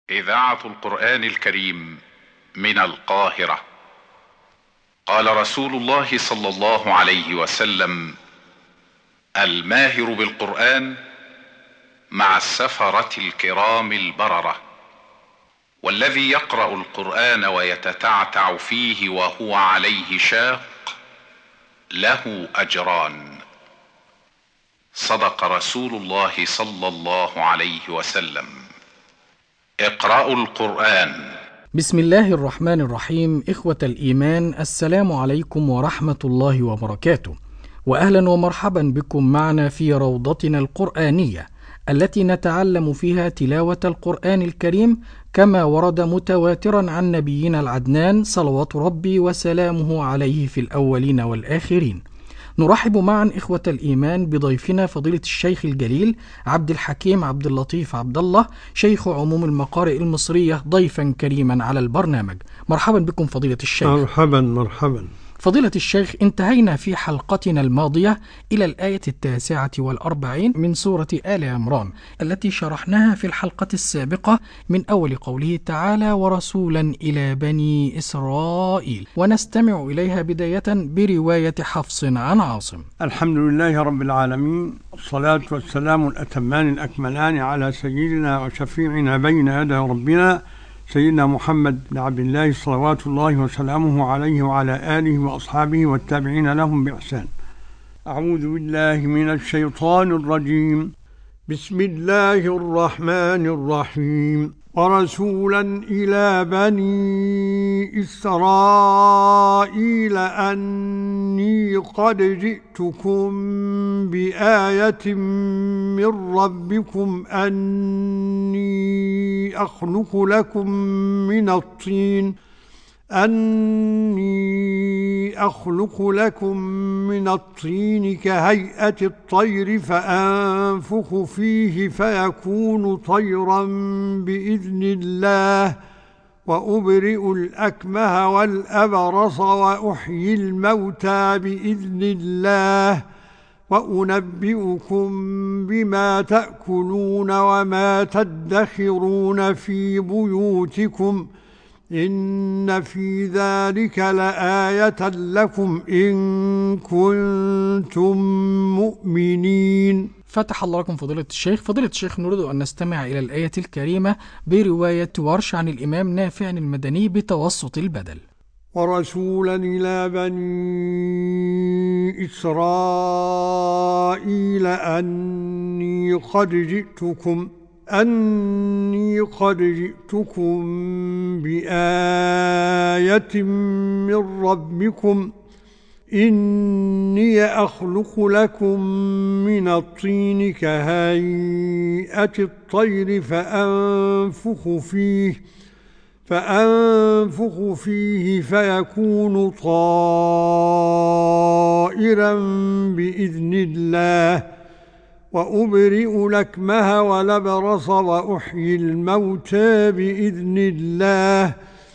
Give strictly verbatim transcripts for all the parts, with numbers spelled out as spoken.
إذاعة القرآن الكريم من القاهرة. قال رسول الله صلى الله عليه وسلم: الماهر بالقرآن مع السفرة الكرام البررة، والذي يقرأ القرآن ويتتعتع فيه وهو عليه شاق له أجران. صدق رسول الله صلى الله عليه وسلم. اقرأوا القرآن. بسم الله الرحمن الرحيم. إخوة الإيمان، السلام عليكم ورحمة الله وبركاته، وأهلا ومرحبا بكم معنا في روضتنا القرآنية التي نتعلم فيها تلاوة القرآن الكريم كما ورد متواترا عن نبينا العدنان صلوات ربي وسلامه عليه في الأولين والآخرين. نرحب معا إخوة الإيمان بضيفنا فضيلة الشيخ الجليل عبد الحكيم عبد اللطيف عبد الله، شيخ عموم المقارئ المصرية، ضيفا كريما على البرنامج. مرحبا بكم فضيلة الشيخ. مرحبا مرحبا. فضيلة الشيخ، انتهينا في حلقتنا الماضية إلى الآية التاسعة والأربعين من سورة آل عمران التي شرحناها في الحلقة السابقة من أول قوله تعالى: ورسولا إلى بني إسرائيل، ونستمع إليها بداية برواية حفص عن عاصم. الحمد لله رب العالمين، الصلاة والسلام الأتمان الأكملان على سيدنا وشفيعنا بين يدي ربنا سيدنا محمد بن عبد الله صلوات الله وسلامه عليه وعلى آله وأصحابه والتابعين لهم بإحسان. أعوذ بالله من الشيطان الرجيم. بسم الله الرحمن الرحيم. ورسولا إلى بني إسرائيل أني قد جئتكم بآية من ربكم أني أخلق لكم من الطين أني أخلق لكم من الطين كهيئة الطير فأنفخ فيه فيكون طيرا بإذن الله وأبرئ الأكمه والأبرص وأحيي الموتى بإذن الله وأنبئكم بما تأكلون وما تدخرون في بيوتكم إن في ذلك لآية لكم إن كنتم مؤمنين. فتح الله لكم فضيلة الشيخ. فضيلة الشيخ، نريد أن نستمع إلى الآية الكريمة برواية ورش عن الإمام نافع المدني بتوسط البدل. ورسولا إلى بني إسرائيل أني قد جئتكم أني قد جئتكم بآية من ربكم إني أخلق لكم من الطين كهيئة الطير فأنفخ فيه فأنفخ فيه فيكون طائرا بإذن الله وأبرئ الأكمه والأبرص وأحيي الموتى بإذن الله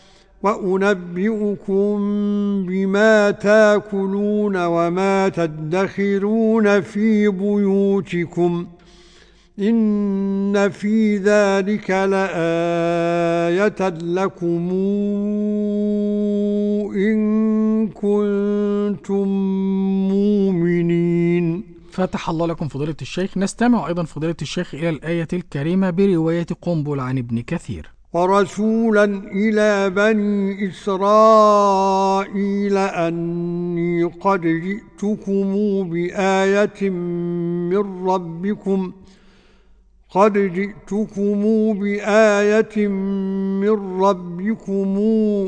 وأنبئكم بما تأكلون وما تدخرون في بيوتكم إن في ذلك لآية لكم إن كنتم مؤمنين. فتح الله لكم فضيلة الشيخ. نستمع أيضا فضيلة الشيخ إلى الآية الكريمة برواية قنبل عن ابن كثير. ورسولا إلى بني إسرائيل أني قد جئتكم بآية من ربكم قد جئتكم بآية من ربكم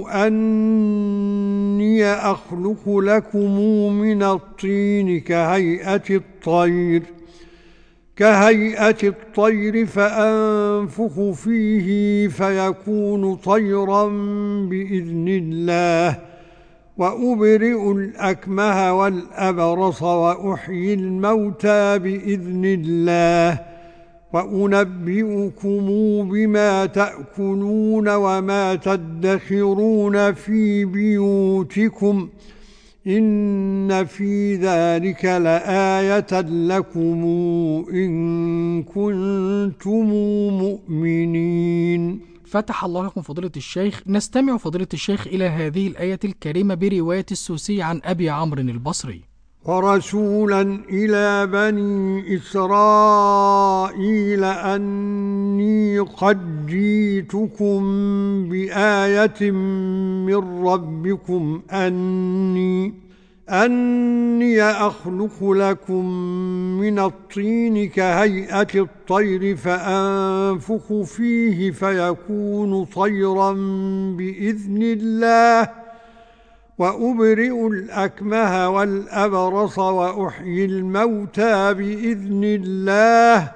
أني أخلق لكم من الطين كهيئة الطير كهيئة الطير فأنفخ فيه فيكون طيرا بإذن الله وأبرئ الأكمه والأبرص وأحيي الموتى بإذن الله وأنبئكم بما تأكلون وما تدخرون في بيوتكم إن في ذلك لآية لكم إن كنتم مؤمنين. فتح الله لكم فضيلة الشيخ. نستمع فضيلة الشيخ إلى هذه الآية الكريمة برواية السوسي عن أبي عمرو البصري: ورسولا إلى بني إسرائيل أني قد جئتكم بآية من ربكم أني أني أخلق لكم من الطين كهيئة الطير فأنفخ فيه فيكون طيرا بإذن الله وأبرئ الأكمه والأبرص وأحيي الموتى بإذن الله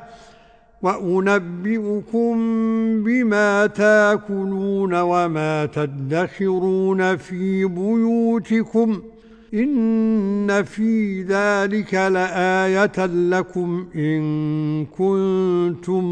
وأنبئكم بما تاكلون وما تدخرون في بيوتكم إن في ذلك لآية لكم إن كنتم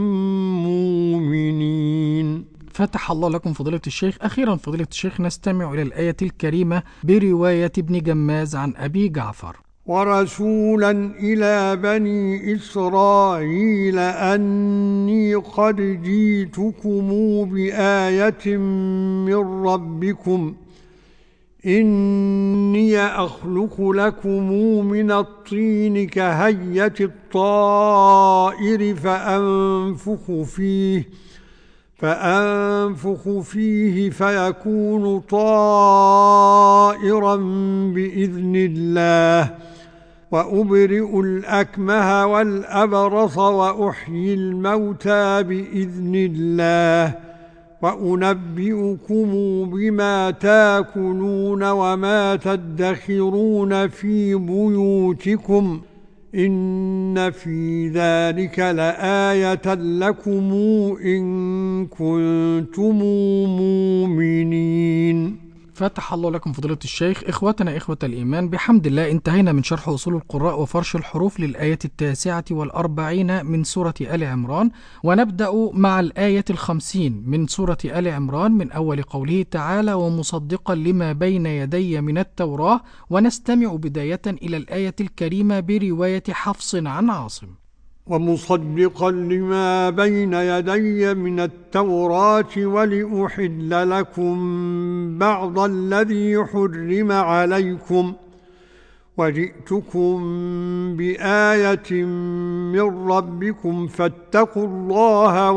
مؤمنين. فتح الله لكم فضيلة الشيخ. أخيرا فضيلة الشيخ نستمع إلى الآية الكريمة برواية ابن جماز عن أبي جعفر: ورسولا إلى بني إسرائيل أني قد جئتكم بآية من ربكم إني أخلق لكم من الطين كهيئة الطائر فأنفخ فيه فأنفخ فيه فيكون طائرا بإذن الله وأبرئ الأكمه والأبرص وأحيي الموتى بإذن الله وأنبئكم بما تاكلون وما تدخرون في بيوتكم إن في ذلك لآية لكم إن كنتم مؤمنين. فتح الله لكم فضيلة الشيخ. إخوتنا إخوة الإيمان، بحمد الله انتهينا من شرح أصول القراء وفرش الحروف للآية التاسعة والأربعين من سورة آل عمران، ونبدأ مع الآية الخمسين من سورة آل عمران من أول قوله تعالى: ومصدقا لما بين يدي من التوراة، ونستمع بداية إلى الآية الكريمة برواية حفص عن عاصم: ومصدقا لما بين يدي من التوراة ولأحل لكم بعض الذي حرم عليكم وجئتكم بآية من ربكم فاتقوا الله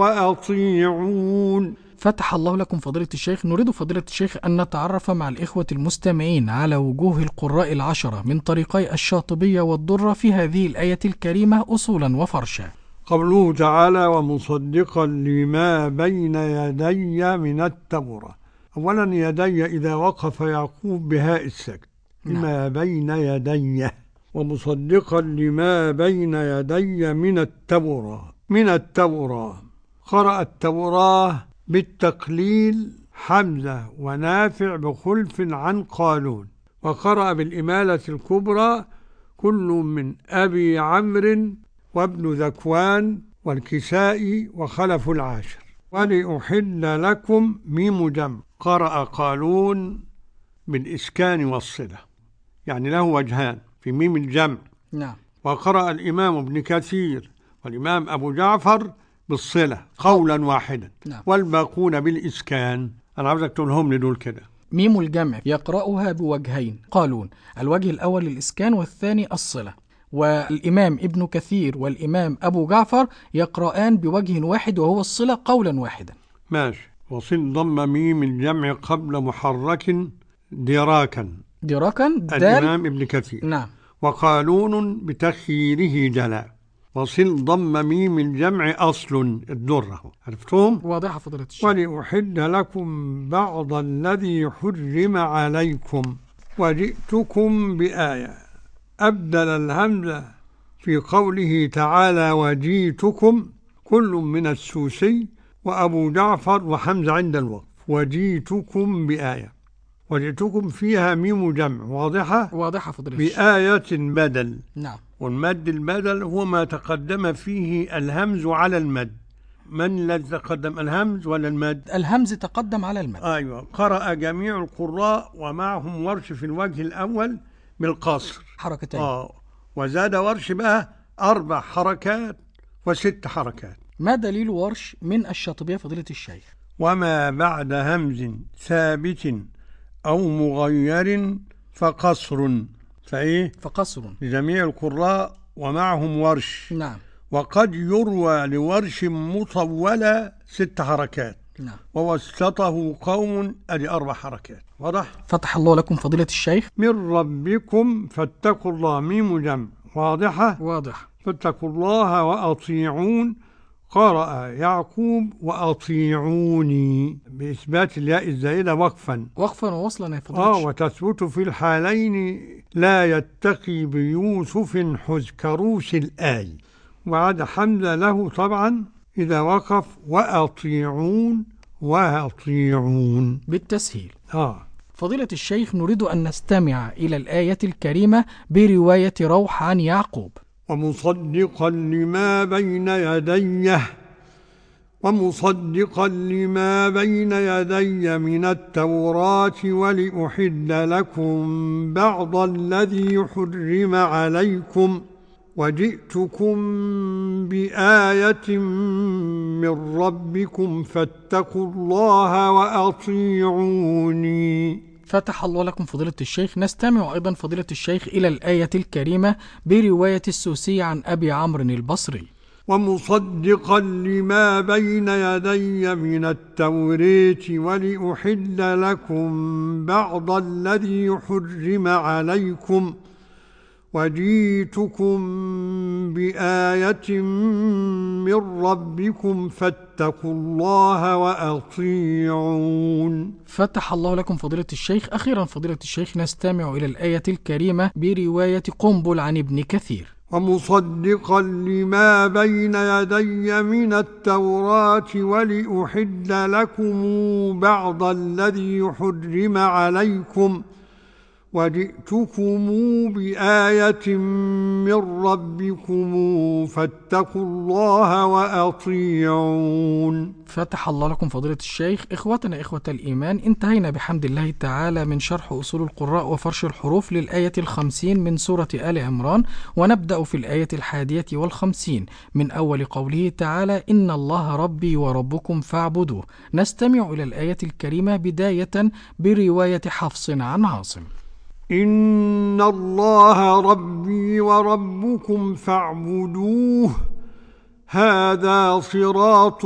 وأطيعون. فتح الله لكم فضيلة الشيخ. نريد فضيلة الشيخ أن نتعرف مع الإخوة المستمعين على وجوه القراء العشرة من طريقي الشاطبية والدرة في هذه الآية الكريمة أصولا وفرشا. قوله تعالى: ومصدقا لما بين يدي من التوراة. أولا يدي إذا وقف يعقوب بهاء السكت لما بين يدي، ومصدقا لما بين يدي من التوراة. من التوراة قرأ التوراة بالتقليل حمزة ونافع بخلف عن قالون، وقرأ بالإمالة الكبرى كل من أبي عمرو وابن ذكوان والكسائي وخلف العاشر. ولأحل لكم ميم جمع، قرأ قالون بالإسكان والصلة، يعني له وجهان في ميم الجمع. نعم. وقرأ الإمام ابن كثير والإمام أبو جعفر بالصلة قولا واحدا. نعم. والباقون بالإسكان. أنا عاوزك تقولهم لدول كده. ميم الجمع يقرأها بوجهين قالون، الوجه الأول الإسكان والثاني الصلة. والإمام ابن كثير والإمام أبو جعفر يقرآن بوجه واحد وهو الصلة قولا واحدا. ماشي. وصل ضم ميم الجمع قبل محرك دراكا. دراكا دال الإمام ابن كثير. نعم. وقالون بتخييره جلاء. وصل ضم ميم الجمع أصل الدرة. عرفتهم؟ واضحة فضيلة الشيخ. ولأحل لكم بعض الذي حرم عليكم وجئتكم بآية. أبدل الهمزة في قوله تعالى وجئتكم كل من السوسي وأبو جعفر وحمزة عند الوقف. وجئتكم بآية، وجئتكم فيها ميم جمع واضحة واضحة فضيلة الشيخ. بآية بدل. نعم. والمد البدل هو ما تقدم فيه الهمز على المد. من الذي تقدم، الهمز ولا المد؟ الهمز تقدم على المد. أيوة. قرأ جميع القراء ومعهم ورش في الوجه الأول بالقصر حركتين. آه. وزاد ورش بقى أربع حركات وست حركات. ما دليل ورش من الشاطبية فضيلة الشيخ؟ وما بعد همز ثابت أو مغير فقصر. فإيه؟ فقصر لجميع القراء ومعهم ورش. نعم. وقد يروى لورش مطولة ست حركات. نعم. ووسطه قوم أدي أربع حركات. واضح؟ فتح الله لكم فضيلة الشيخ. من ربكم فاتقوا الله، ميم جمع. واضحة؟ واضح. فاتقوا الله وأطيعون. قرأ يعقوب وأطيعوني بإثبات الياء الزائدة وقفا وقفا ووصلا يا فضيلة آه الشيخ. وتثبت في الحالين لا يتقي بيوسف حز كروس الآي. وعد حمزة له طبعا إذا وقف وأطيعون وأطيعون بالتسهيل. آه فضيلة الشيخ، نريد أن نستمع إلى الآية الكريمة برواية روح عن يعقوب. ومصدقا لما بين يديه ومصدقا لما بين يدي من التوراة ولأحل لكم بعض الذي حرم عليكم وجئتكم بآية من ربكم فاتقوا الله وأطيعوني. فتح الله لكم فضيلة الشيخ. نستمع أيضا فضيلة الشيخ إلى الآية الكريمة برواية السوسي عن أبي عمرو البصري. ومصدقا لما بين يدي من التوراة ولأحل لكم بعض الذي حرم عليكم وجئتكم بآية من ربكم فاتقوا الله وأطيعون. فتح الله لكم فضيلة الشيخ. أخيرا فضيلة الشيخ، نستمع إلى الآية الكريمة برواية قنبل عن ابن كثير. ومصدقا لما بين يدي من التوراة ولأحل لكم بعض الذي حرم عليكم وجئتكم بآية من ربكم فاتقوا الله وأطيعون. فتح الله لكم فضيلة الشيخ. إخوتنا إخوة الإيمان، انتهينا بحمد الله تعالى من شرح أصول القراء وفرش الحروف للآية الخمسين من سورة آل عمران، ونبدأ في الآية الحادية والخمسين من أول قوله تعالى: إن الله ربي وربكم فاعبدوه. نستمع إلى الآية الكريمة بداية برواية حفص عن عاصم. إن الله ربي وربكم فاعبدوه هذا صراط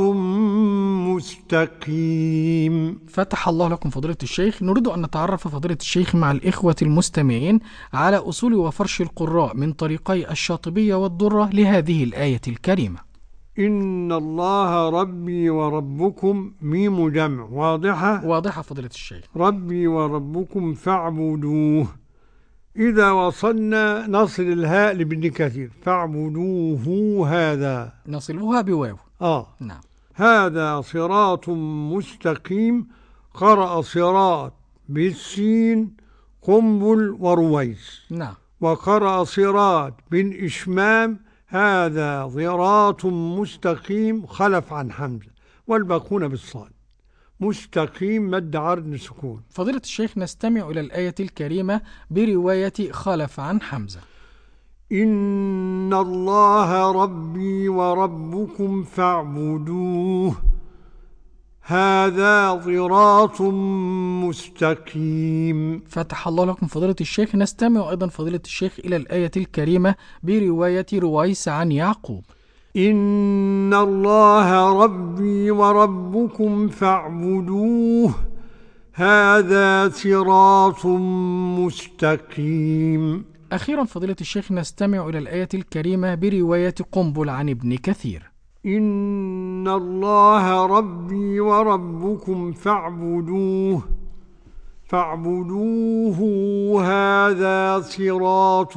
مستقيم. فتح الله لكم فضيلة الشيخ. نريد أن نتعرف فضيلة الشيخ مع الإخوة المستمعين على أصول وفرش القراء من طريقي الشاطبية والدرة لهذه الآية الكريمة. إن الله ربي وربكم ميم جمع. واضحة؟ واضحة فضيلة الشيخ. ربي وربكم فاعبدوه. إذا وصلنا نصل الهاء لابن كثير فاعبدوه هذا نصلها بواو. آه نعم. هذا صراط مستقيم. قرأ صراط بالسين قنبل ورويس. نعم. وقرأ صراط بالإشمام هذا صراط مستقيم خلف عن حمزة، والباقون بالصاد. مستقيم مد عرض سكون. فضيلة الشيخ، نستمع إلى الآية الكريمة برواية خلف عن حمزة. إن الله ربي وربكم فاعبدوه هذا صراط مستقيم. فتح الله لكم فضيلة الشيخ. نستمع أيضا فضيلة الشيخ إلى الآية الكريمة برواية رويس عن يعقوب. إن الله ربي وربكم فاعبدوه هذا صراط مستقيم. أخيرا فضيلة الشيخ، نستمع إلى الآية الكريمة برواية قنبل عن ابن كثير. إن الله ربي وربكم فاعبدوه فاعبدوه هذا صراط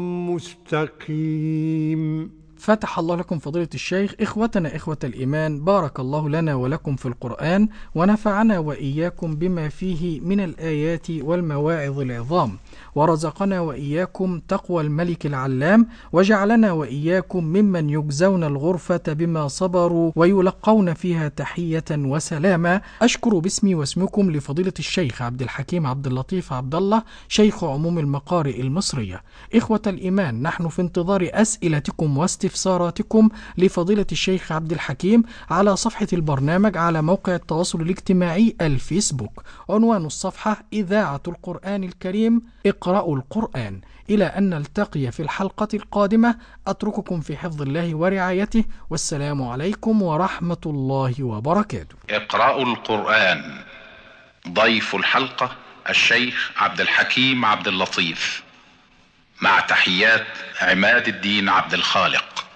مستقيم. فتح الله لكم فضيلة الشيخ. إخوتنا إخوة الإيمان، بارك الله لنا ولكم في القرآن، ونفعنا وإياكم بما فيه من الآيات والمواعظ العظام، ورزقنا وإياكم تقوى الملك العلام، وجعلنا وإياكم ممن يجزون الغرفة بما صبروا ويلقون فيها تحية وسلاما. أشكر باسمي واسمكم لفضيلة الشيخ عبد الحكيم عبد اللطيف عبد الله، شيخ عموم المقارئ المصرية. إخوة الإيمان، نحن في انتظار أسئلتكم واستفساراتكم واستفساراتكم لفضيلة الشيخ عبد الحكيم على صفحة البرنامج على موقع التواصل الاجتماعي الفيسبوك. عنوان الصفحة إذاعة القرآن الكريم، اقرأوا القرآن. إلى أن نلتقي في الحلقة القادمة، أترككم في حفظ الله ورعايته، والسلام عليكم ورحمة الله وبركاته. اقرأوا القرآن. ضيف الحلقة الشيخ عبد الحكيم عبد اللطيف، مع تحيات عماد الدين عبد الخالق.